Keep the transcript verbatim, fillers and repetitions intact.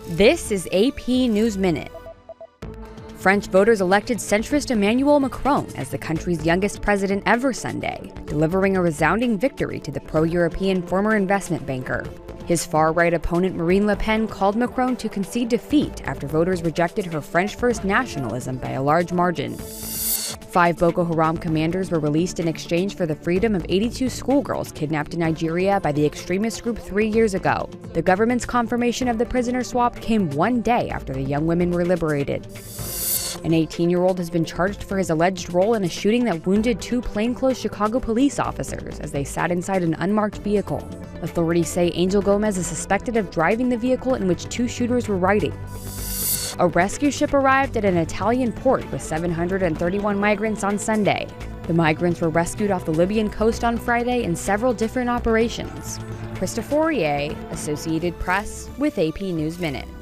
This is A P News Minute. French voters elected centrist Emmanuel Macron as the country's youngest president ever Sunday, delivering a resounding victory to the pro-European former investment banker. His far-right opponent Marine Le Pen called Macron to concede defeat after voters rejected her French-first nationalism by a large margin. Five Boko Haram commanders were released in exchange for the freedom of eighty-two schoolgirls kidnapped in Nigeria by the extremist group three years ago. The government's confirmation of the prisoner swap came one day after the young women were liberated. An eighteen-year-old has been charged for his alleged role in a shooting that wounded two plainclothes Chicago police officers as they sat inside an unmarked vehicle. Authorities say Angel Gomez is suspected of driving the vehicle in which two shooters were riding. A rescue ship arrived at an Italian port with seven hundred thirty-one migrants on Sunday. The migrants were rescued off the Libyan coast on Friday in several different operations. Krista Fourier, Associated Press, with A P News Minute.